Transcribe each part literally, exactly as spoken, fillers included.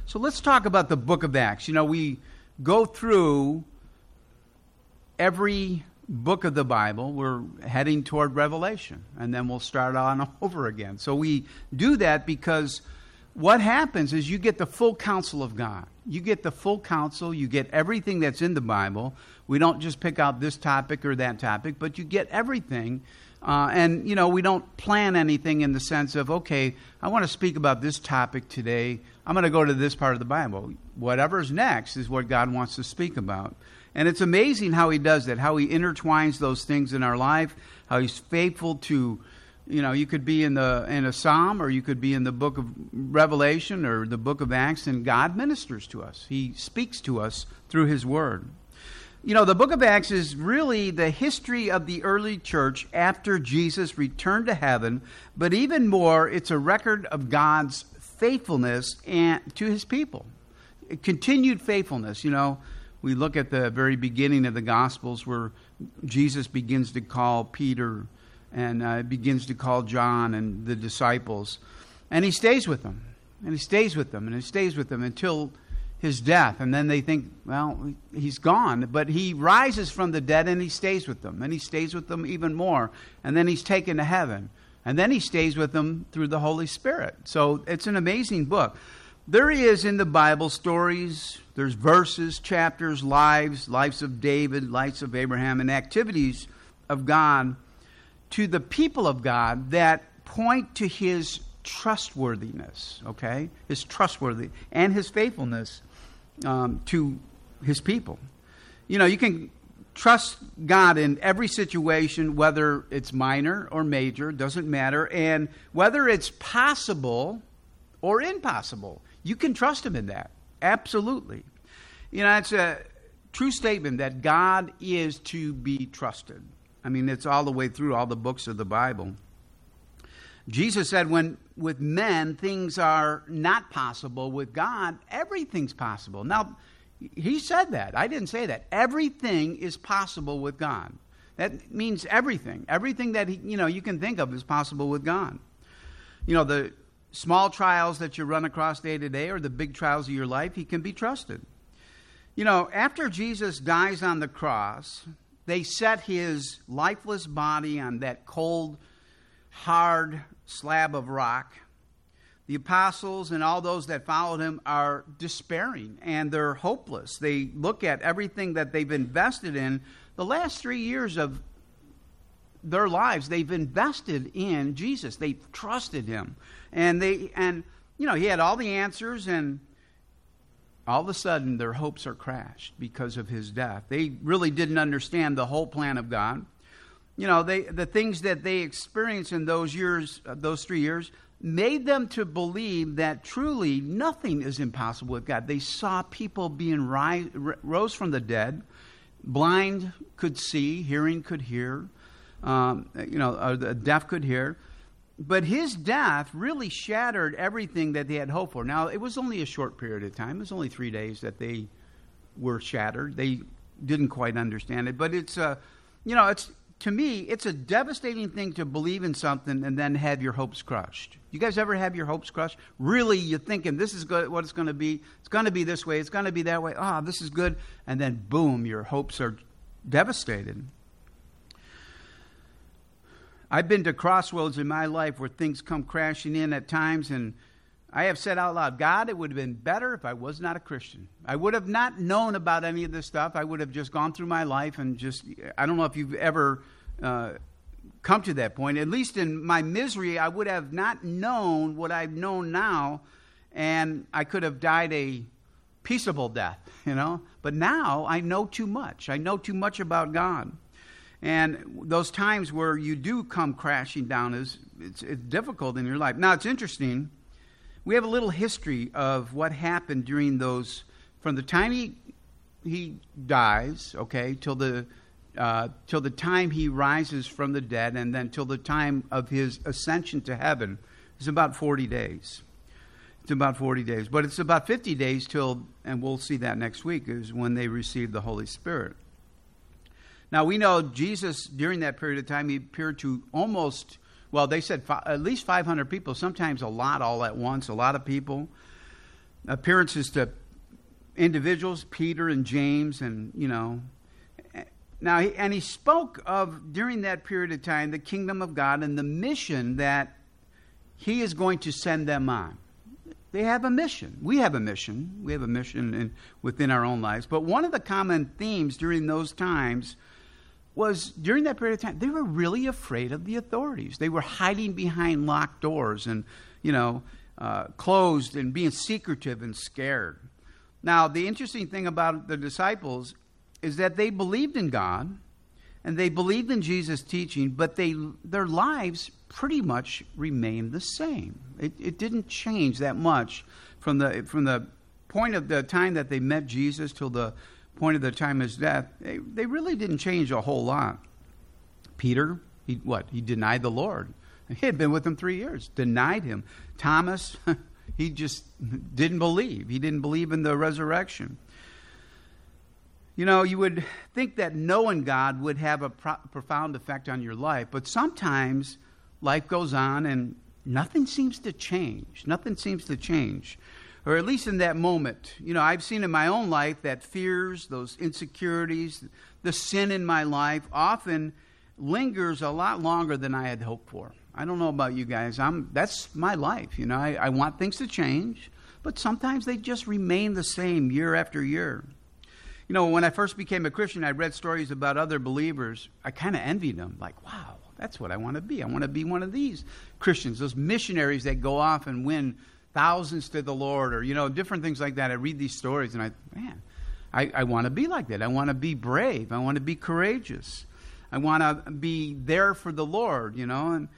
So let's talk about the book of Acts. You know, we go through every book of the Bible. We're heading toward Revelation, and then we'll start on over again. So we do that because what happens is you get the full counsel of God. You get the full counsel. You get everything that's in the Bible. We don't just pick out this topic or that topic, but you get everything. Uh, and, you know, we don't plan anything in the sense of, okay, I want to speak about this topic today. I'm going to go to this part of the Bible. Whatever's next is what God wants to speak about. And it's amazing how he does that, how he intertwines those things in our life, how he's faithful to, you know, you could be in the in a psalm, or you could be in the book of Revelation or the book of Acts, and God ministers to us. He speaks to us through his word. You know, the book of Acts is really the history of the early church after Jesus returned to heaven, but even more, it's a record of God's faithfulness and to his people. Continued faithfulness. You know, we look at the very beginning of the Gospels where Jesus begins to call Peter and uh, begins to call John and the disciples. And he stays with them. And he stays with them. And he stays with them until his death. And then they think, well, he's gone. But he rises from the dead and he stays with them. And he stays with them even more. And then he's taken to heaven. And then he stays with them through the Holy Spirit. So it's an amazing book. There is in the Bible stories, there's verses, chapters, lives, lives of David, lives of Abraham, and activities of God to the people of God that point to his trustworthiness, okay? His trustworthiness and his faithfulness um, to his people. You know, you can trust God in every situation, whether it's minor or major, doesn't matter, and whether it's possible or impossible. You can trust him in that. Absolutely. You know, it's a true statement that God is to be trusted. I mean, it's all the way through all the books of the Bible. Jesus said when with men things are not possible, with God everything's possible. Now, he said that. I didn't say that. Everything is possible with God. That means everything. Everything that he, you know, you can think of is possible with God. You know, the small trials that you run across day to day or the big trials of your life, he can be trusted. You know, after Jesus dies on the cross, they set his lifeless body on that cold, hard slab of rock. The apostles and all those that followed him are despairing and they're hopeless. They look at everything that they've invested in. The last three years of their lives, they've invested in Jesus. They've trusted him. And they and you know, he had all the answers, and all of a sudden their hopes are crashed because of his death. They really didn't understand the whole plan of God. You know, they the things that they experienced in those years, those three years, made them to believe that truly nothing is impossible with God. They saw people being rise, rose from the dead. Blind could see, hearing could hear. Um, you know, uh, the deaf could hear. But his death really shattered everything that they had hoped for. Now, it was only a short period of time. It was only three days that they were shattered. They didn't quite understand it. But it's, uh, you know, it's to me, it's a devastating thing to believe in something and then have your hopes crushed. You guys ever have your hopes crushed? Really, you're thinking, this is good, what it's going to be. It's going to be this way. It's going to be that way. Ah, oh, this is good. And then, boom, your hopes are devastated. I've been to crossroads in my life where things come crashing in at times, and I have said out loud, God, it would have been better if I was not a Christian. I would have not known about any of this stuff. I would have just gone through my life and just, I don't know if you've ever uh, come to that point. At least in my misery, I would have not known what I've known now, and I could have died a peaceable death, you know. But now I know too much. I know too much about God. And those times where you do come crashing down, is it's, it's difficult in your life. Now, it's interesting. We have a little history of what happened during those, from the time he, he dies, okay, till the uh, till the time he rises from the dead, and then till the time of his ascension to heaven. It's about forty days. It's about forty days. But it's about fifty days till, and we'll see that next week, is when they receive the Holy Spirit. Now, we know Jesus, during that period of time, he appeared to almost, well, they said fi- at least five hundred people, sometimes a lot all at once, a lot of people. appearances to individuals, Peter and James, and, you know. Now, he, and he spoke of, during that period of time, the kingdom of God and the mission that he is going to send them on. They have a mission. We have a mission. We have a mission in, within our own lives. But one of the common themes during those times was, during that period of time, they were really afraid of the authorities. They were hiding behind locked doors and, you know, uh, closed and being secretive and scared. Now, the interesting thing about the disciples is that they believed in God and they believed in Jesus' teaching, but they their lives pretty much remained the same. It, it didn't change that much from the from the point of the time that they met Jesus till the point of the time of his death. They, they really didn't change a whole lot. Peter, he what? He denied the Lord. He had been with him three years, denied him. Thomas, he just didn't believe. He didn't believe in the resurrection. You know, you would think that knowing God would have a pro- profound effect on your life, but sometimes life goes on and nothing seems to change. Nothing seems to change. Or at least in that moment. You know, I've seen in my own life that fears, those insecurities, the sin in my life often lingers a lot longer than I had hoped for. I don't know about you guys. I'm that's my life. You know, I, I want things to change, but sometimes they just remain the same year after year. You know, when I first became a Christian, I read stories about other believers. I kind of envied them. Like, wow, that's what I want to be. I want to be one of these Christians, those missionaries that go off and win thousands to the Lord, or, you know, different things like that. I read these stories and I, man, I, I want to be like that. I want to be brave. I want to be courageous. I want to be there for the Lord, you know. And,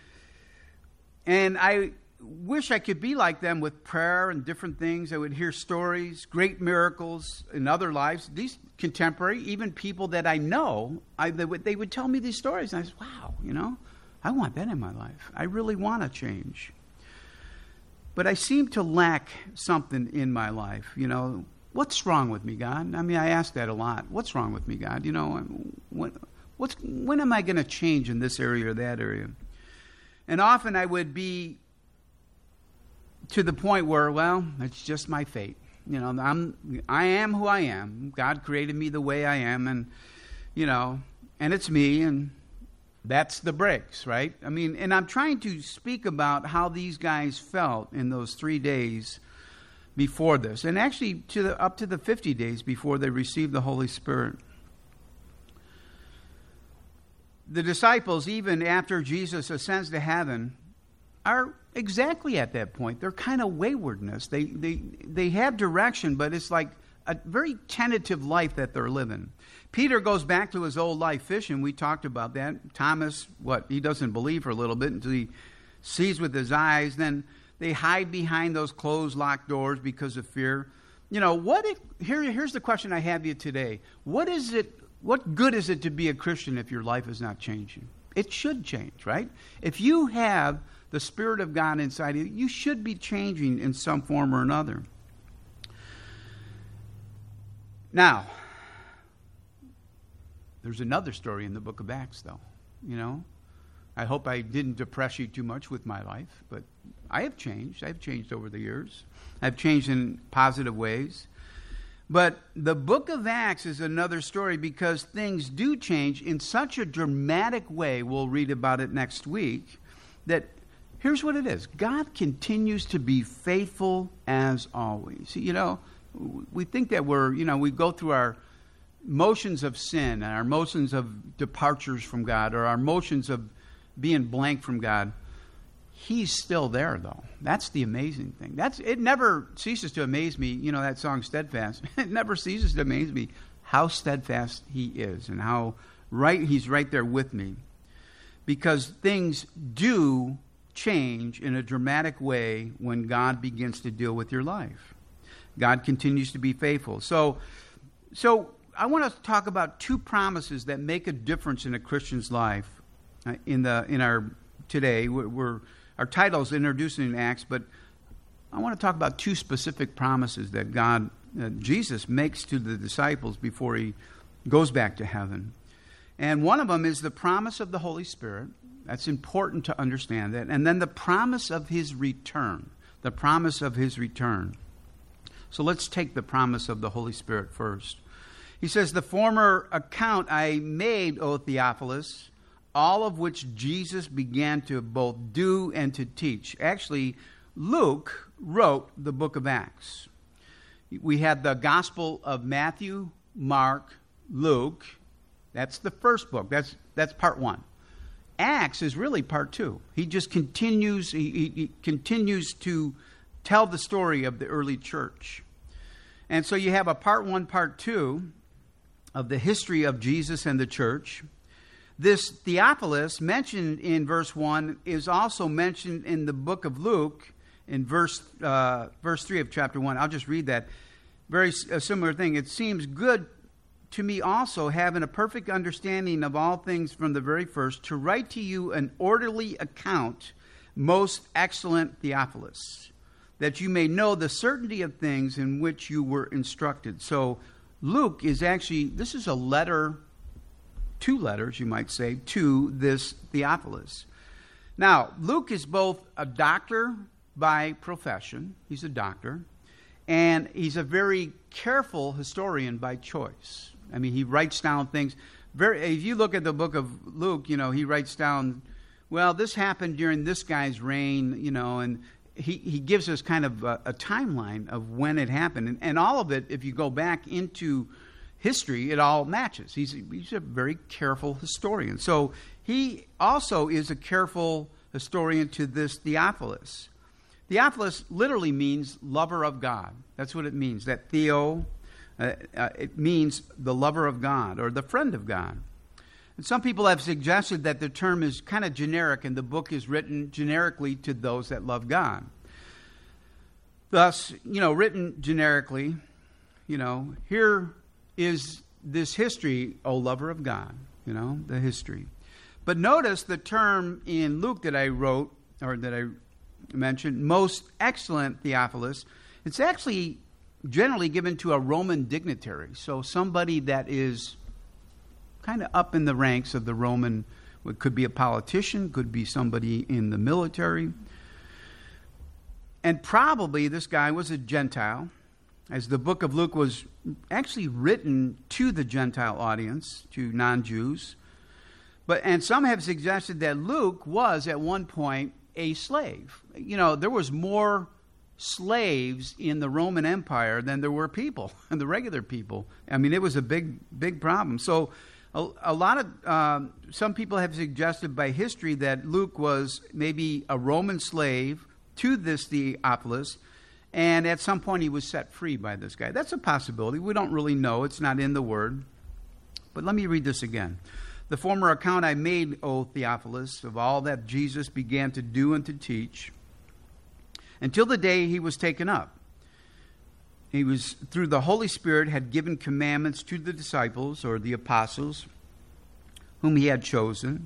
and I wish I could be like them with prayer and different things. I would hear stories, great miracles in other lives. These contemporary, even people that I know, I, they, would, they would tell me these stories. And I said, wow, you know, I want that in my life. I really want to change. But I seem to lack something in my life. You know, what's wrong with me, God? I mean, I ask that a lot. What's wrong with me, God? You know, when, what's, when am I going to change in this area or that area? And often I would be to the point where, well, it's just my fate. You know, I'm, I am who I am. God created me the way I am, and, you know, and it's me, and that's the breaks, right? I mean, and I'm trying to speak about how these guys felt in those three days before this, and actually to the, up to the fifty days before they received the Holy Spirit. The disciples, even after Jesus ascends to heaven, are exactly at that point. They're kind of waywardness. They they they have direction, but it's like a very tentative life that they're living. Peter goes back to his old life fishing. We talked about that. Thomas, what? He doesn't believe for a little bit until he sees with his eyes. Then they hide behind those closed, locked doors because of fear. You know, what if, here, here's the question I have you today. What is it, what good is it to be a Christian if your life is not changing? It should change, right? If you have the Spirit of God inside you, you should be changing in some form or another. Now, there's another story in the book of Acts, though. You know, I hope I didn't depress you too much with my life, but I have changed. I've changed over the years. I've changed in positive ways. But the book of Acts is another story because things do change in such a dramatic way. We'll read about it next week. That here's what it is. God continues to be faithful as always. You know, we think that we're, you know, we go through our motions of sin and our motions of departures from God, or our motions of being blank from God. He's still there, though. That's the amazing thing. That's it. Never ceases to amaze me. You know that song, Steadfast. It never ceases to amaze me how steadfast He is and how right He's right there with me. Because things do change in a dramatic way when God begins to deal with your life. God continues to be faithful. So, so I want to talk about two promises that make a difference in a Christian's life. Uh, in the in our today, we're, we're our title is Introducing Acts, but I want to talk about two specific promises that God, uh, Jesus makes to the disciples before He goes back to heaven. And one of them is the promise of the Holy Spirit. That's important to understand that. And then the promise of His return. The promise of His return. So let's take the promise of the Holy Spirit first. He says, the former account I made, O Theophilus, all of which Jesus began to both do and to teach. Actually, Luke wrote the book of Acts. We had the Gospel of Matthew, Mark, Luke. That's the first book. That's that's part one. Acts is really part two. He just continues, he, he, he continues to tell the story of the early church. And so you have a part one, part two of the history of Jesus and the church. This Theophilus mentioned in verse one is also mentioned in the book of Luke in verse uh, verse three of chapter one. I'll just read that. Very a similar thing. It seems good to me also, having a perfect understanding of all things from the very first, to write to you an orderly account, most excellent Theophilus, that you may know the certainty of things in which you were instructed. So Luke is actually, this is a letter, two letters, you might say, to this Theophilus. Now, Luke is both a doctor by profession, he's a doctor, and he's a very careful historian by choice. I mean, he writes down things. Very. If you look at the book of Luke, you know, he writes down, well, this happened during this guy's reign, you know, and he, he gives us kind of a, a timeline of when it happened. And, and all of it, if you go back into history, it all matches. He's, he's a very careful historian. So he also is a careful historian to this Theophilus. Theophilus literally means lover of God. That's what it means. That Theo, uh, uh, it means the lover of God or the friend of God. And some people have suggested that the term is kind of generic and the book is written generically to those that love God. Thus, you know, written generically, you know, here is this history, O lover of God, you know, the history. But notice the term in Luke that I wrote, or that I mentioned, most excellent Theophilus. It's actually generally given to a Roman dignitary. So somebody that is kind of up in the ranks of the Roman, it could be a politician, could be somebody in the military. And probably this guy was a Gentile, as the book of Luke was actually written to the Gentile audience, to non-Jews. But and some have suggested that Luke was at one point a slave. You know, there was more slaves in the Roman Empire than there were people, and the regular people. I mean, it was a big, big problem. So a, a lot of, um, some people have suggested by history that Luke was maybe a Roman slave to this Theophilus, and at some point he was set free by this guy. That's a possibility. We don't really know. It's not in the Word. But let me read this again. The former account I made, O Theophilus, of all that Jesus began to do and to teach, until the day he was taken up. He was, through the Holy Spirit, had given commandments to the disciples, or the apostles, whom he had chosen,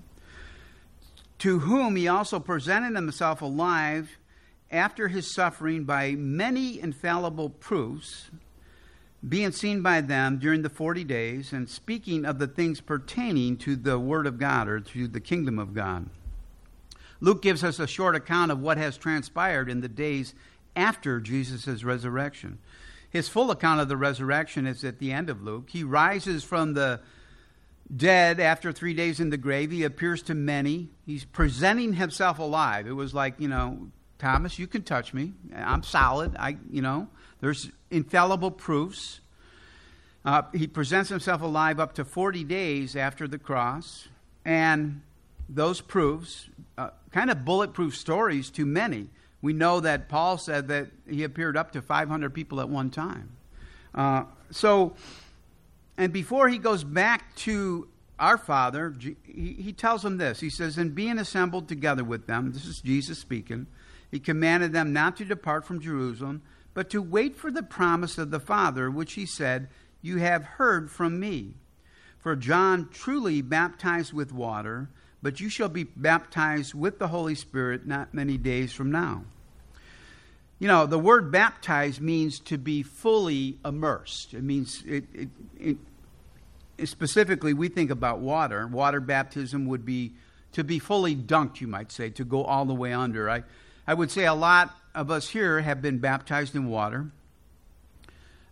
to whom he also presented himself alive after his suffering by many infallible proofs, being seen by them during the forty days, and speaking of the things pertaining to the Word of God, or to the kingdom of God. Luke gives us a short account of what has transpired in the days after Jesus' resurrection. His full account of the resurrection is at the end of Luke. He rises from the dead after three days in the grave. He appears to many. He's presenting himself alive. It was like, you know, Thomas, you can touch me. I'm solid. I, you know, there's infallible proofs. Uh, he presents himself alive up to forty days after the cross. And those proofs, uh, kind of bulletproof stories to many. We know that Paul said that he appeared up to five hundred people at one time. Uh, so, and before he goes back to our Father, he, he tells them this. He says, "And being assembled together with them," this is Jesus speaking, "he commanded them not to depart from Jerusalem, but to wait for the promise of the Father, which he said, 'You have heard from me. For John truly baptized with water, but you shall be baptized with the Holy Spirit not many days from now.'" You know, the word baptized means to be fully immersed. It means, it, it, it, it specifically, we think about water. Water baptism would be to be fully dunked, you might say, to go all the way under. I, I would say a lot of us here have been baptized in water.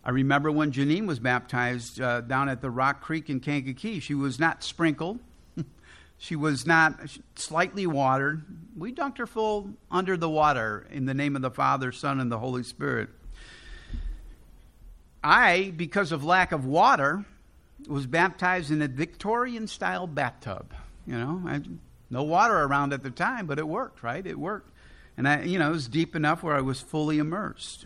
I remember when Janine was baptized uh, down at the Rock Creek in Kankakee. She was not sprinkled. She was not slightly watered. We dunked her full under the water in the name of the Father, Son, and the Holy Spirit. I, because of lack of water, was baptized in a Victorian-style bathtub. You know, I, no water around at the time, but it worked, right? It worked. And, I, you know, it was deep enough where I was fully immersed.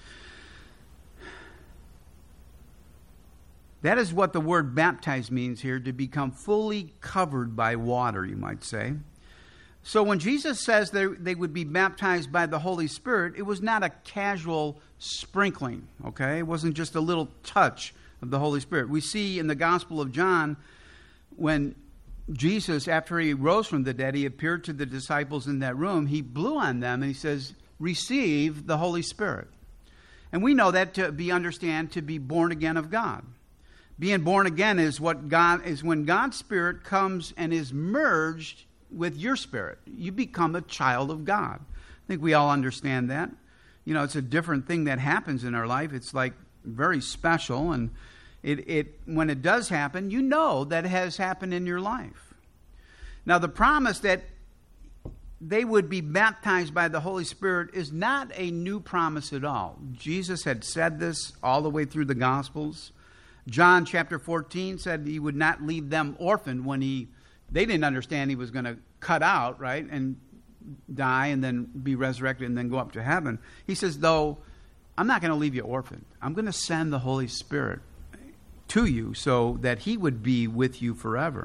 That is what the word baptize means here, to become fully covered by water, you might say. So when Jesus says they, they would be baptized by the Holy Spirit, it was not a casual sprinkling, okay? It wasn't just a little touch of the Holy Spirit. We see in the Gospel of John, when Jesus, after he rose from the dead, he appeared to the disciples in that room, he blew on them and he says, receive the Holy Spirit. And we know that to be understand to be born again of God. Being born again is what God is when God's Spirit comes and is merged with your spirit. You become a child of God. I think we all understand that. You know, it's a different thing that happens in our life. It's like very special, and it, it when it does happen, you know that it has happened in your life. Now, the promise that they would be baptized by the Holy Spirit is not a new promise at all. Jesus had said this all the way through the Gospels. John chapter fourteen said he would not leave them orphaned when he, they didn't understand he was going to cut out, right, and die and then be resurrected and then go up to heaven. He says, though, I'm not going to leave you orphaned. I'm going to send the Holy Spirit to you so that he would be with you forever.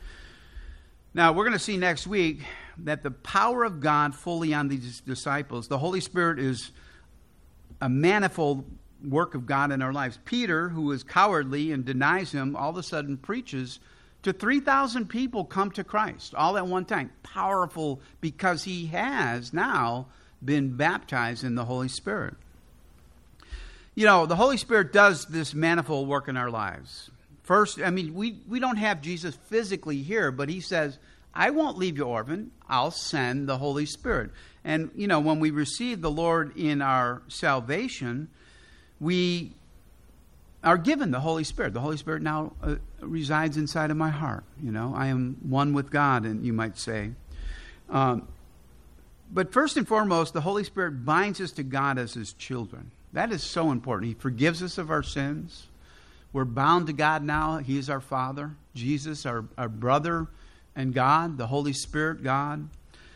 Now, we're going to see next week that the power of God fully on these disciples, the Holy Spirit is a manifold work of God in our lives. Peter, who is cowardly and denies him, all of a sudden preaches to three thousand people come to Christ all at one time. Powerful because he has now been baptized in the Holy Spirit. You know, the Holy Spirit does this manifold work in our lives. First, I mean, we, we don't have Jesus physically here, but he says, I won't leave you orphan. I'll send the Holy Spirit. And, you know, when we receive the Lord in our salvation, we are given the Holy Spirit. The Holy Spirit now uh, resides inside of my heart. You know, I am one with God, and you might say. Um, but first and foremost, the Holy Spirit binds us to God as his children. That is so important. He forgives us of our sins. We're bound to God now. He is our Father. Jesus, our, our brother, and God, the Holy Spirit, God.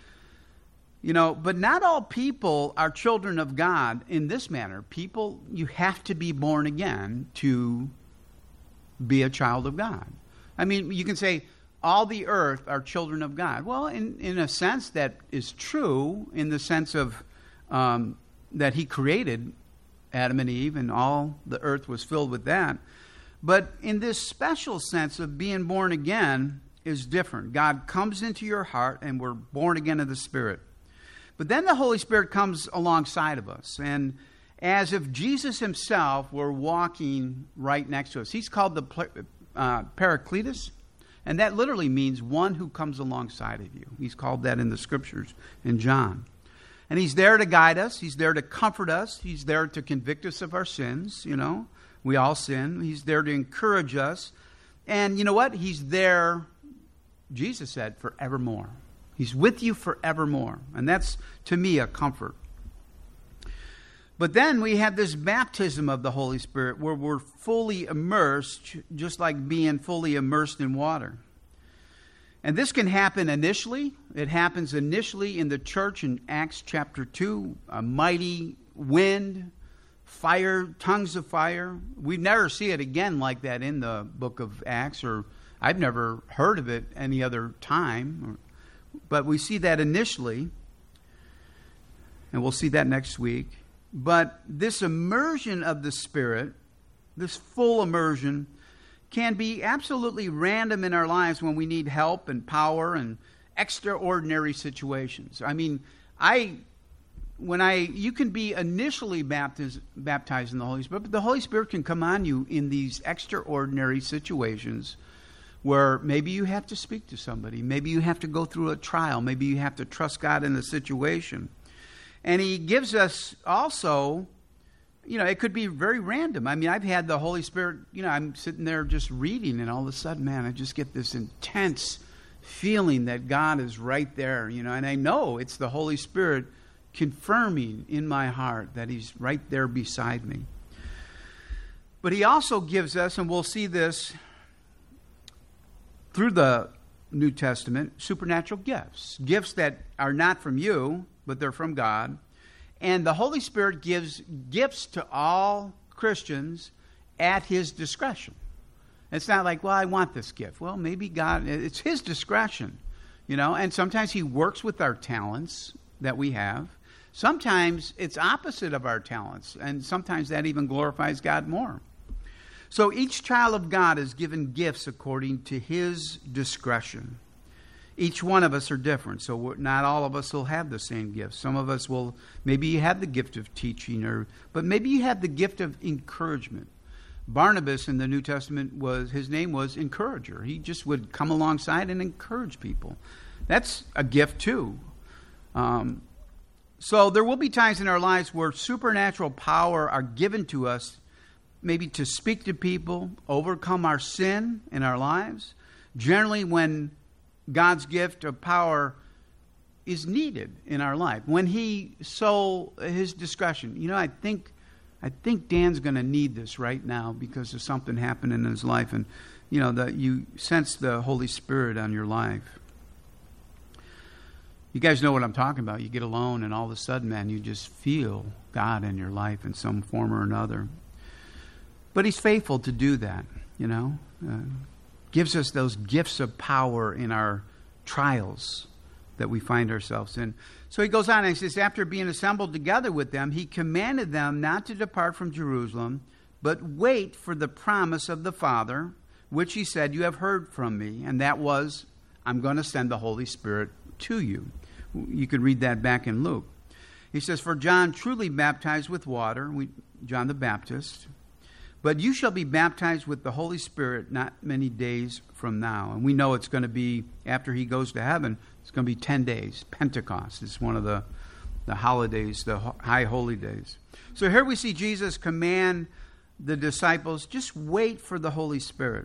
You know, but not all people are children of God in this manner. People, you have to be born again to be a child of God. I mean, you can say all the earth are children of God. Well, in, in a sense that is true, in the sense of um, that he created Adam and Eve and all the earth was filled with that. But in this special sense of being born again is different. God comes into your heart and we're born again of the Spirit. But then the Holy Spirit comes alongside of us, and as if Jesus himself were walking right next to us. He's called the uh, Paracletus, and that literally means one who comes alongside of you. He's called that in the Scriptures in John. And he's there to guide us. He's there to comfort us. He's there to convict us of our sins, you know. We all sin. He's there to encourage us. And you know what? He's there, Jesus said, forevermore. He's with you forevermore. And that's, to me, a comfort. But then we have this baptism of the Holy Spirit where we're fully immersed, just like being fully immersed in water. And this can happen initially. It happens initially in the church in Acts chapter two. A mighty wind, fire, tongues of fire. We never see it again like that in the book of Acts, or I've never heard of it any other time. But we see that initially, and we'll see that next week. But this immersion of the Spirit, this full immersion, can be absolutely random in our lives when we need help and power and extraordinary situations. I mean, I, when I, you can be initially baptized, baptized in the Holy Spirit, but the Holy Spirit can come on you in these extraordinary situations where maybe you have to speak to somebody. Maybe you have to go through a trial. Maybe you have to trust God in a situation. And he gives us also you know, it could be very random. I mean, I've had the Holy Spirit, you know, I'm sitting there just reading, and all of a sudden, man, I just get this intense feeling that God is right there, you know, and I know it's the Holy Spirit confirming in my heart that He's right there beside me. But He also gives us, and we'll see this through the New Testament, supernatural gifts. Gifts that are not from you, but they're from God. And the Holy Spirit gives gifts to all Christians at His discretion. It's not like, well, I want this gift. Well, maybe God, it's His discretion, you know. And sometimes He works with our talents that we have. Sometimes it's opposite of our talents. And sometimes that even glorifies God more. So each child of God is given gifts according to His discretion. Each one of us are different, so not all of us will have the same gifts. Some of us will, maybe you have the gift of teaching, or but maybe you have the gift of encouragement. Barnabas in the New Testament, was his name was Encourager. He just would come alongside and encourage people. That's a gift too. Um, so there will be times in our lives where supernatural power are given to us, maybe to speak to people, overcome our sin in our lives. Generally when God's gift of power is needed in our life, when He so His discretion. You know, I think I think Dan's going to need this right now because of something happened in his life, and you know that you sense the Holy Spirit on your life. You guys know what I'm talking about. You get alone, and all of a sudden, man, you just feel God in your life in some form or another. But He's faithful to do that. You know. Uh, gives us those gifts of power in our trials that we find ourselves in. So he goes on and he says, after being assembled together with them, He commanded them not to depart from Jerusalem, but wait for the promise of the Father, which He said, you have heard from me. And that was, I'm going to send the Holy Spirit to you. You can read that back in Luke. He says, for John truly baptized with water, we, John the Baptist, but you shall be baptized with the Holy Spirit not many days from now. And we know it's going to be, after He goes to heaven, it's going to be ten days. Pentecost is one of the, the holidays, the high holy days. So here we see Jesus command the disciples, just wait for the Holy Spirit.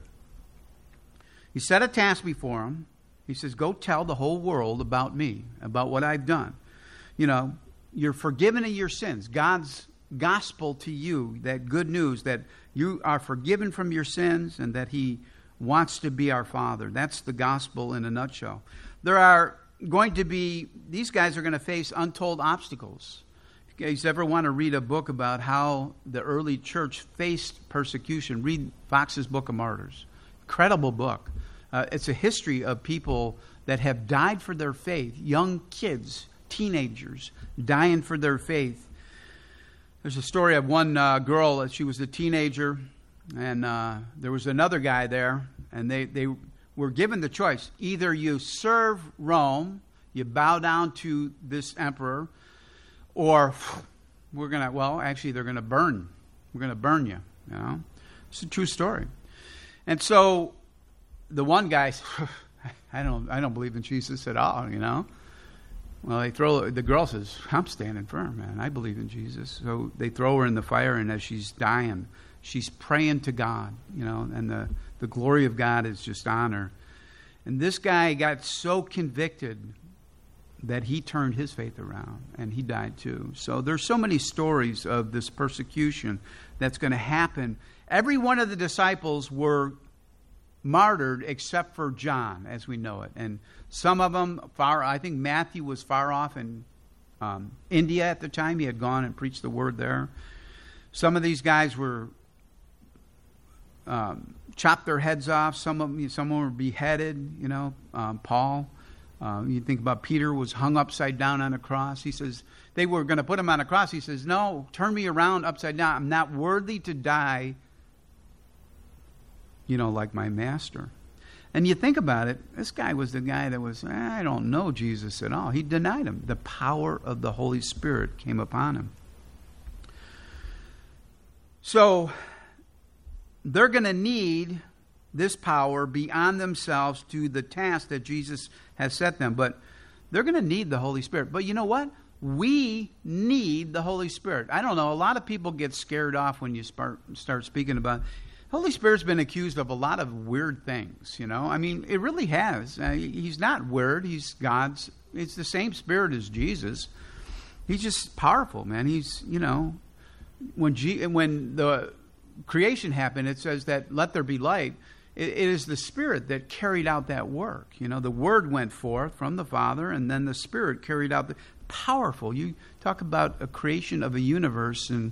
He set a task before them. He says, go tell the whole world about me, about what I've done. You know, you're forgiven of your sins. God's gospel to you, that good news that you are forgiven from your sins and that He wants to be our Father. That's the gospel in a nutshell. There are going to be, these guys are going to face untold obstacles. If you guys ever want to read a book about how the early church faced persecution, read Fox's Book of Martyrs. Incredible book. Uh, it's a history of people that have died for their faith, young kids, teenagers, dying for their faith. There's a story of one uh, girl, she was a teenager, and uh, there was another guy there, and they, they were given the choice. Either you serve Rome, you bow down to this emperor, or we're going to, well, actually they're going to burn. We're going to burn you, you know. It's a true story. And so the one guy, I don't, I don't believe in Jesus at all, you know. Well, they throw, the girl says, I'm standing firm, man. I believe in Jesus. So they throw her in the fire, and as she's dying, she's praying to God, you know, and the, the glory of God is just on her. And this guy got so convicted that he turned his faith around, and he died too. So there's so many stories of this persecution that's going to happen. Every one of the disciples were martyred except for John, as we know it. And some of them, far, I think Matthew was far off in um, India at the time. He had gone and preached the word there. Some of these guys were um, chopped their heads off. Some of them, some of them were beheaded. You know, um, Paul. Uh, you think about Peter was hung upside down on a cross. He says they were going to put him on a cross. He says, "No, turn me around upside down. I'm not worthy to die, you know, like my master." And you think about it, this guy was the guy that was, eh, I don't know Jesus at all. He denied him. The power of the Holy Spirit came upon him. So they're going to need this power beyond themselves to the task that Jesus has set them. But they're going to need the Holy Spirit. But you know what? We need the Holy Spirit. I don't know, a lot of people get scared off when you start, start speaking about Holy Spirit's been accused of a lot of weird things, you know. I mean, it really has. Uh, he's not weird. He's God's. It's the same Spirit as Jesus. He's just powerful, man. He's, you know, when G, when the creation happened, it says that let there be light. It, it is the Spirit that carried out that work. You know, the Word went forth from the Father, and then the Spirit carried out the powerful. You talk about a creation of a universe and,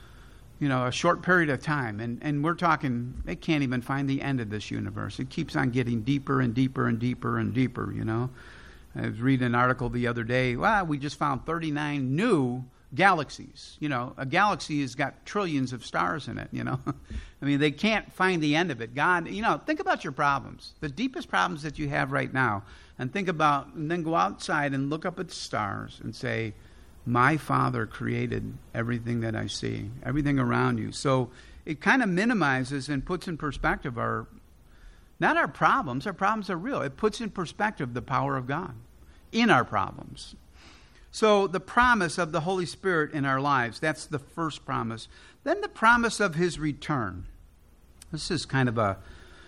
you know, a short period of time. And, and we're talking, they can't even find the end of this universe. It keeps on getting deeper and deeper and deeper and deeper, you know. I was reading an article the other day. Well, we just found thirty-nine new galaxies. You know, a galaxy has got trillions of stars in it, you know. I mean, they can't find the end of it. God, you know, think about your problems, the deepest problems that you have right now, and think about, and then go outside and look up at the stars and say, my Father created everything that I see, everything around you. So it kind of minimizes and puts in perspective our, not our problems, our problems are real. It puts in perspective the power of God in our problems. So the promise of the Holy Spirit in our lives, that's the first promise. Then the promise of His return. This is kind of a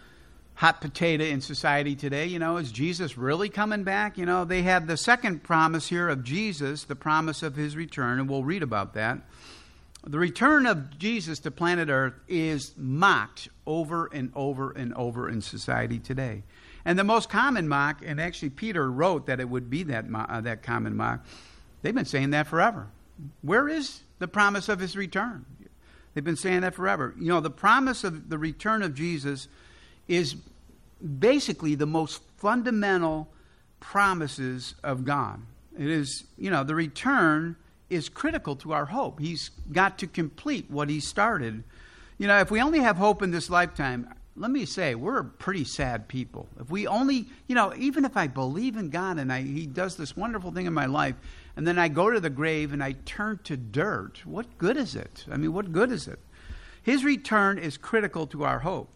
hot potato in society today. You know, is Jesus really coming back? You know, they have the second promise here of Jesus, the promise of His return, and we'll read about that. The return of Jesus to planet Earth is mocked over and over and over in society today. And the most common mock, and actually Peter wrote that it would be that uh, that common mock, they've been saying that forever. Where is the promise of His return? They've been saying that forever. You know, the promise of the return of Jesus is basically the most fundamental promises of God. It is, you know, the return is critical to our hope. He's got to complete what He started. You know, if we only have hope in this lifetime, let me say, we're a pretty sad people. If we only, you know, even if I believe in God and I, He does this wonderful thing in my life, and then I go to the grave and I turn to dirt, what good is it? I mean, what good is it? His return is critical to our hope.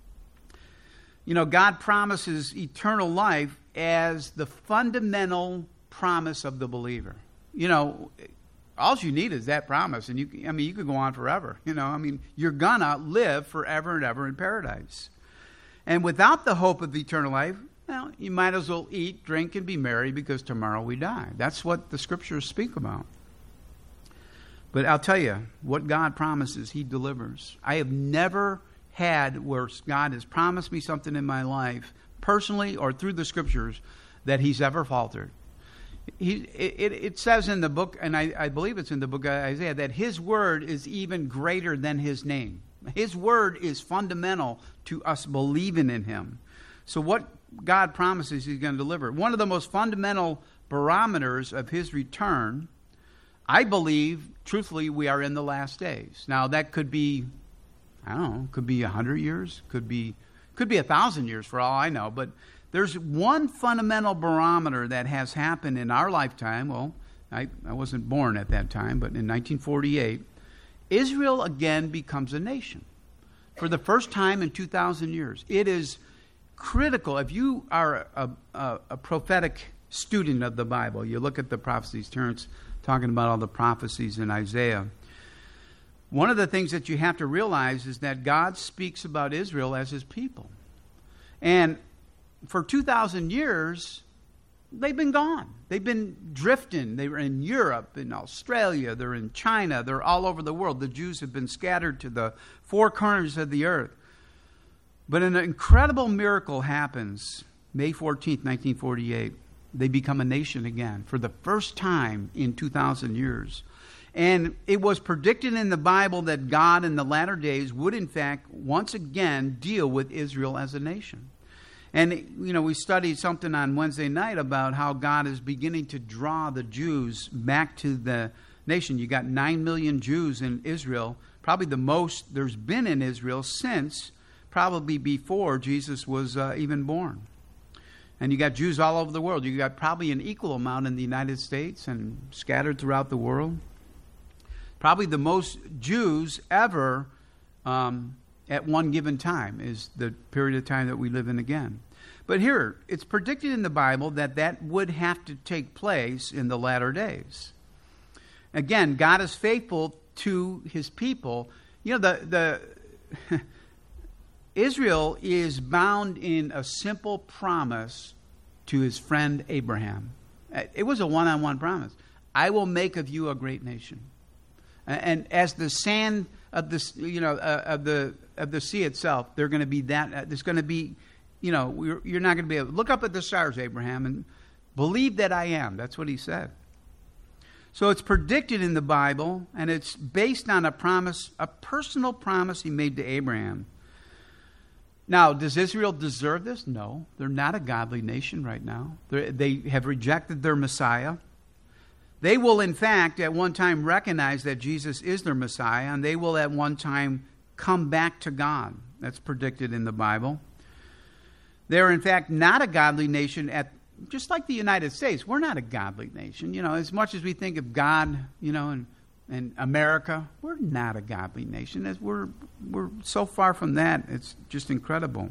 You know, God promises eternal life as the fundamental promise of the believer. You know, all you need is that promise, and you, I mean, you could go on forever. You know, I mean, you're gonna live forever and ever in paradise. And without the hope of eternal life, well, you might as well eat, drink, and be merry because tomorrow we die. That's what the Scriptures speak about. But I'll tell you, what God promises, He delivers. I have never had where God has promised me something in my life, personally or through the Scriptures, that He's ever faltered. He, it, it says in the book, and I, I believe it's in the book of Isaiah, that His word is even greater than His name. His word is fundamental to us believing in Him. So what God promises He's going to deliver. One of the most fundamental barometers of His return, I believe, truthfully, we are in the last days. Now, that could be, I don't know, could be a hundred years, could be, could be a thousand years for all I know, but there's one fundamental barometer that has happened in our lifetime. Well, I, I wasn't born at that time, but in nineteen forty-eight, Israel again becomes a nation. For the first time in two thousand years. It is critical. If you are a, a, a prophetic student of the Bible, you look at the prophecies, Terrence talking about all the prophecies in Isaiah. One of the things that you have to realize is that God speaks about Israel as His people. And for two thousand years, they've been gone. They've been drifting. They were in Europe, in Australia, they're in China, they're all over the world. The Jews have been scattered to the four corners of the earth. But an incredible miracle happens May fourteenth, nineteen forty-eight. They become a nation again for the first time in two thousand years. And it was predicted in the Bible that God in the latter days would, in fact, once again deal with Israel as a nation. And, you know, we studied something on Wednesday night about how God is beginning to draw the Jews back to the nation. You got nine million Jews in Israel, probably the most there's been in Israel since probably before Jesus was uh, even born. And you got Jews all over the world. You got probably an equal amount in the United States and scattered throughout the world. Probably the most Jews ever um, at one given time is the period of time that we live in again. But here, it's predicted in the Bible that that would have to take place in the latter days. again, God is faithful to his people. You know, the the Israel is bound in a simple promise to his friend Abraham. It was a one-on-one promise. I will make of you a great nation. And as the sand of the, you know, uh, of the of the sea itself, they're going to be that. Uh, there's going to be, you know, we're, you're not going to be able to look up at the stars, Abraham, and believe that I am. That's what he said. So it's predicted in the Bible, and it's based on a promise, a personal promise he made to Abraham. Now, does Israel deserve this? No. They're not a godly nation right now. They're, they have rejected their Messiah. They will, in fact, at one time recognize that Jesus is their Messiah, and they will at one time come back to God. That's predicted in the Bible. They're, in fact, not a godly nation, at just like the United States. We're not a godly nation. You know, as much as we think of God, you know, and, and America, we're not a godly nation. As we're, we're so far from that, it's just incredible.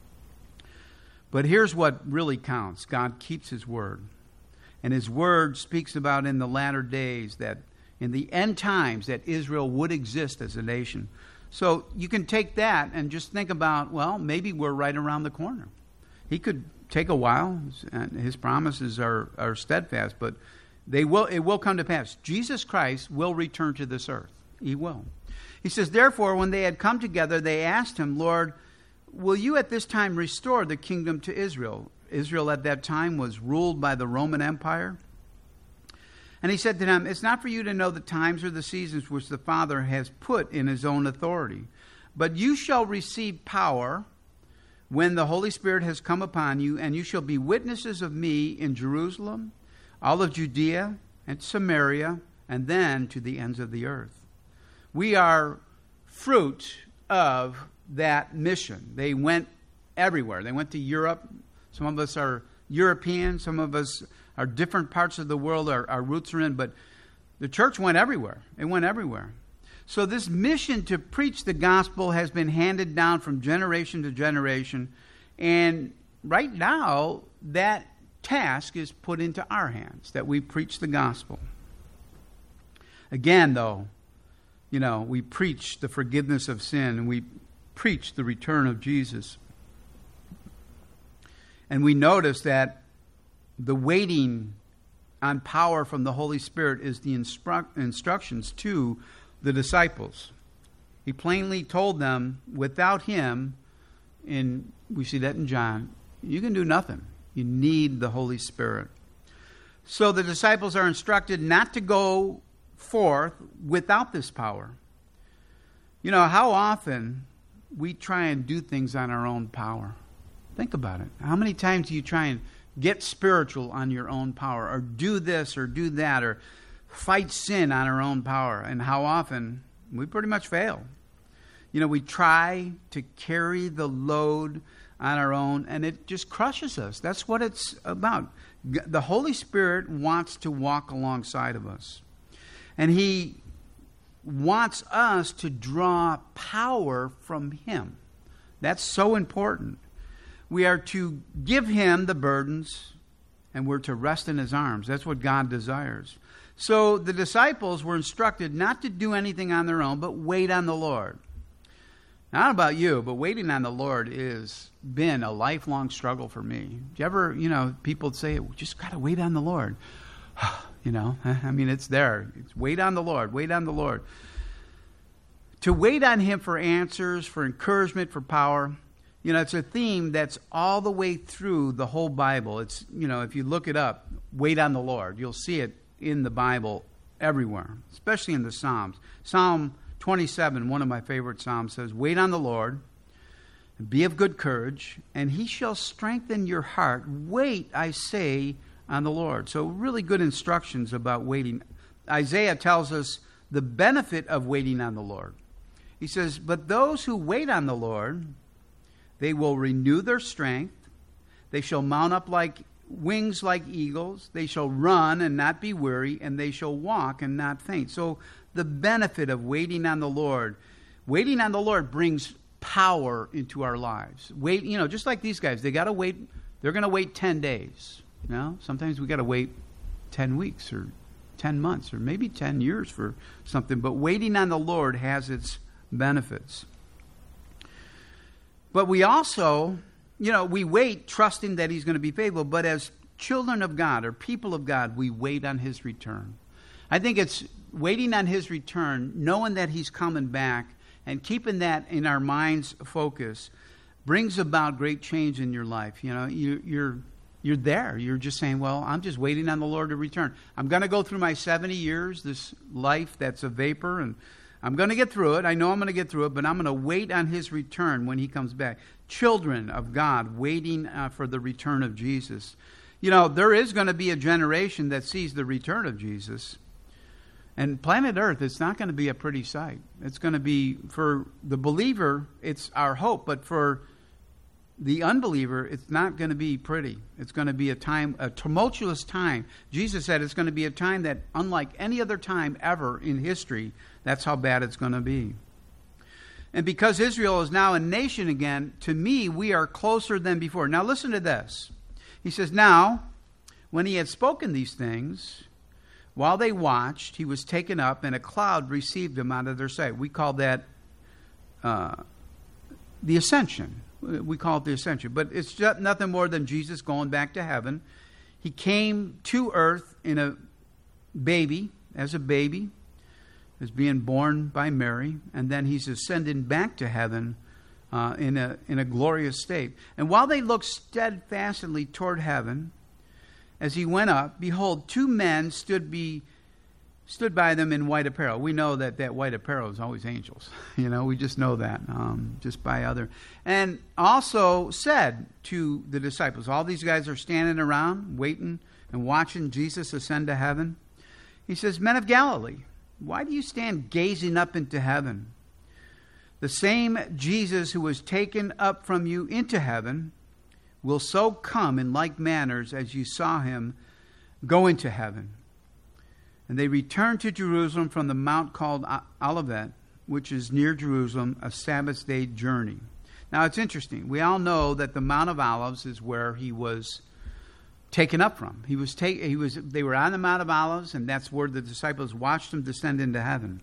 But here's what really counts. God keeps his word. And his word speaks about in the latter days that in the end times that Israel would exist as a nation. So you can take that and just think about, well, maybe we're right around the corner. He could take a while, and his promises are, are steadfast, but they will it will come to pass. Jesus Christ will return to this earth. He will. He says, therefore, when they had come together, they asked him, Lord, will you at this time restore the kingdom to Israel? Israel at that time was ruled by the Roman Empire. And he said to them, it's not for you to know the times or the seasons which the Father has put in his own authority, but you shall receive power when the Holy Spirit has come upon you, and you shall be witnesses of me in Jerusalem, all of Judea and Samaria, and then to the ends of the earth. We are fruit of that mission. They went everywhere. They went to Europe. Some of us are European. Some of us are different parts of the world our, our roots are in. But the church went everywhere. It went everywhere. So this mission to preach the gospel has been handed down from generation to generation. And right now, that task is put into our hands, that we preach the gospel. Again, though, you know, we preach the forgiveness of sin, and we preach the return of Jesus. And we notice that the waiting on power from the Holy Spirit is the instru- instructions to the disciples. He plainly told them, without him, and we see that in John, you can do nothing. You need the Holy Spirit. So the disciples are instructed not to go forth without this power. You know, how often we try and do things on our own power. Think about it. How many times do you try and get spiritual on your own power, or do this or do that, or fight sin on our own power? And how often we pretty much fail. You know, we try to carry the load on our own, and it just crushes us. That's what it's about. The Holy Spirit wants to walk alongside of us. And he wants us to draw power from him. That's so important. We are to give him the burdens, and we're to rest in his arms. That's what God desires. So the disciples were instructed not to do anything on their own, but wait on the Lord. Now, I don't know about you, but waiting on the Lord has been a lifelong struggle for me. Do you ever, you know, people say, we just got to wait on the Lord. You know, I mean, it's there. It's wait on the Lord, wait on the Lord. To wait on him for answers, for encouragement, for power. You know, it's a theme that's all the way through the whole Bible. It's, you know, if you look it up, wait on the Lord, you'll see it in the Bible everywhere, especially in the Psalms. Psalm twenty-seven, one of my favorite Psalms, says, wait on the Lord, be of good courage, and he shall strengthen your heart. Wait, I say, on the Lord. So really good instructions about waiting. Isaiah tells us the benefit of waiting on the Lord. He says, but those who wait on the Lord, they will renew their strength. They shall mount up like wings like eagles. They shall run and not be weary, and they shall walk and not faint. So the benefit of waiting on the Lord, waiting on the Lord brings power into our lives. Wait, you know, just like these guys, they got to wait. They're going to wait ten days. You know, sometimes we got to wait ten weeks or ten months or maybe ten years for something. But waiting on the Lord has its benefits. But we also, you know, we wait trusting that he's going to be faithful. But as children of God or people of God, we wait on his return. I think it's waiting on his return, knowing that he's coming back, and keeping that in our mind's focus brings about great change in your life. You know, you, you're you're there. You're just saying, well, I'm just waiting on the Lord to return. I'm going to go through my seventy years, this life that's a vapor, and I'm going to get through it. I know I'm going to get through it, but I'm going to wait on his return when he comes back. Children of God waiting uh, for the return of Jesus. You know, there is going to be a generation that sees the return of Jesus. And planet Earth, it's not going to be a pretty sight. It's going to be, for the believer, it's our hope. But for the unbeliever, it's not going to be pretty. It's going to be a time, a tumultuous time. Jesus said it's going to be a time that, unlike any other time ever in history, that's how bad it's going to be. And because Israel is now a nation again, to me, we are closer than before. Now listen to this. He says, now, when he had spoken these things, while they watched, he was taken up, and a cloud received him out of their sight. We call that uh, the ascension. We call it the ascension. But it's just nothing more than Jesus going back to heaven. He came to earth in a baby, as a baby, as being born by Mary, and then he's ascending back to heaven uh, in a in a glorious state. And while they looked steadfastly toward heaven, as he went up, behold, two men stood be stood by them in white apparel. We know that that white apparel is always angels. You know, we just know that um, just by other. And also said to the disciples, all these guys are standing around, waiting and watching Jesus ascend to heaven. He says, men of Galilee, why do you stand gazing up into heaven? The same Jesus who was taken up from you into heaven will so come in like manners as you saw him go into heaven. And they returned to Jerusalem from the mount called Olivet, which is near Jerusalem, a Sabbath day journey. Now it's interesting. We all know that the Mount of Olives is where he was taken up from. He was take, he was they were on the Mount of Olives, and that's where the disciples watched him descend into heaven.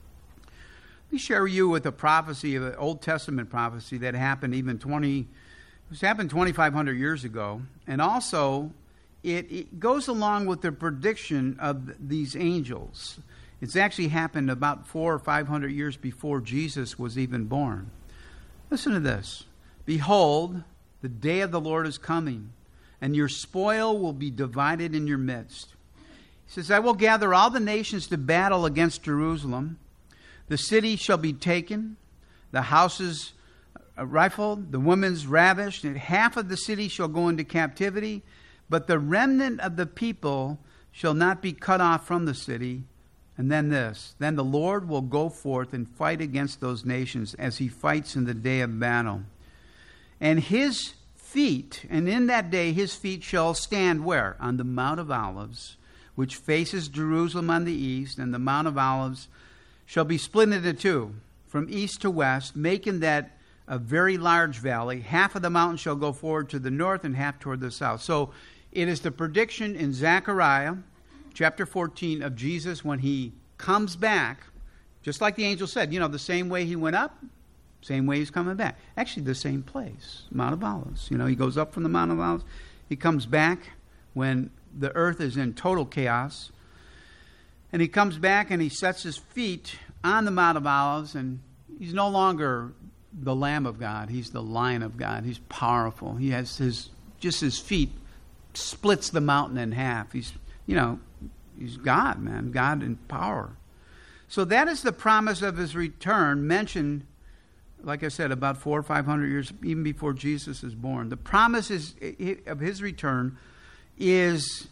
Let me share you with a prophecy, of an Old Testament prophecy that happened even twenty This happened twenty-five hundred years ago, and also it, it goes along with the prediction of these angels. It's actually happened about four or five hundred years before Jesus was even born. Listen to this. Behold, the day of the Lord is coming, and your spoil will be divided in your midst. He says, I will gather all the nations to battle against Jerusalem. The city shall be taken, the houses rifled, the women's ravished, and half of the city shall go into captivity, but the remnant of the people shall not be cut off from the city. And then this, then the Lord will go forth and fight against those nations as he fights in the day of battle. And his feet, and in that day his feet shall stand where? On the Mount of Olives, which faces Jerusalem on the east, and the Mount of Olives shall be split into two, from east to west, making that a very large valley. Half of the mountain shall go forward to the north and half toward the south. So it is the prediction in Zechariah chapter fourteen of Jesus when he comes back, just like the angel said, you know, the same way he went up, same way he's coming back. Actually, the same place, Mount of Olives. You know, he goes up from the Mount of Olives. He comes back when the earth is in total chaos. And he comes back and he sets his feet on the Mount of Olives, and he's no longer the Lamb of God. He's the Lion of God. He's powerful. He has his, just his feet splits the mountain in half. He's, you know, he's God, man. God in power. So that is the promise of his return mentioned, like I said, about four or five hundred years, even before Jesus is born. The promise is, of his return is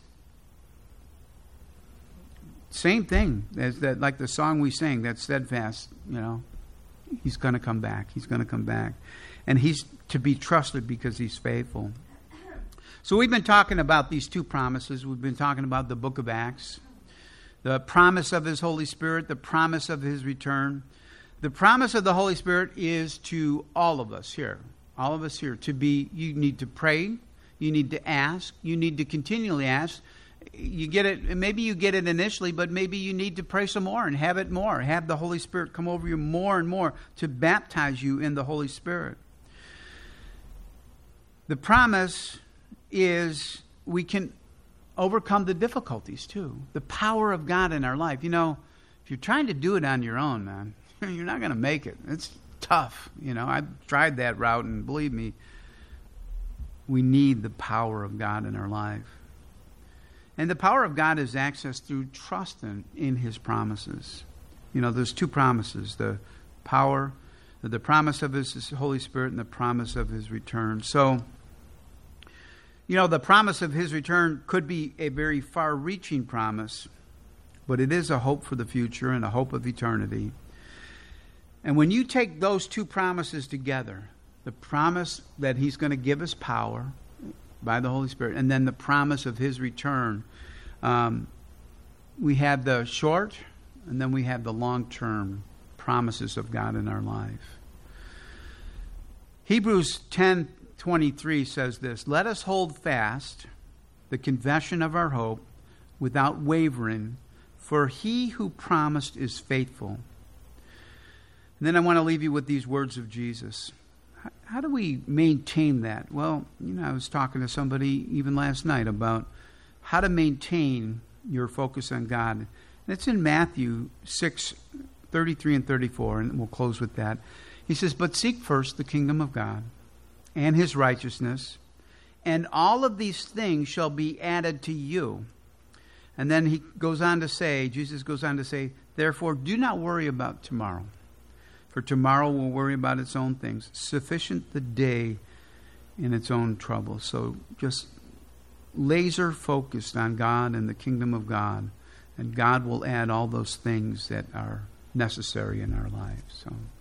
same thing as that, like the song we sang, that steadfast, you know. He's going to come back. He's going to come back. And he's to be trusted because he's faithful. So we've been talking about these two promises. We've been talking about the book of Acts. The promise of his Holy Spirit, the promise of his return. The promise of the Holy Spirit is to all of us here. All of us here. To be, you need to pray. You need to ask. You need to continually ask. you get it, maybe you get it initially, but maybe you need to pray some more and have it more. Have the Holy Spirit come over you more and more to baptize you in the Holy Spirit. The promise is we can overcome the difficulties too. The power of God in our life. You know, if you're trying to do it on your own, man, you're not going to make it. It's tough. You know, I've tried that route, and believe me, we need the power of God in our life. And the power of God is accessed through trust in, in His promises. You know, there's two promises. The power, the promise of His Holy Spirit and the promise of His return. So, you know, the promise of His return could be a very far-reaching promise, but it is a hope for the future and a hope of eternity. And when you take those two promises together, the promise that He's going to give us power by the Holy Spirit, and then the promise of His return, um, we have the short and then we have the long-term promises of God in our life. Hebrews ten twenty-three says this, "Let us hold fast the confession of our hope without wavering, for He who promised is faithful." And then I want to leave you with these words of Jesus. How do we maintain that? Well, you know, I was talking to somebody even last night about how to maintain your focus on God. And it's in Matthew six, thirty-three and thirty-four, and we'll close with that. He says, "But seek first the kingdom of God and His righteousness, and all of these things shall be added to you." And then he goes on to say, Jesus goes on to say, "Therefore do not worry about tomorrow. For tomorrow will worry about its own things. Sufficient the day in its own trouble." So just laser focused on God and the kingdom of God. And God will add all those things that are necessary in our lives. So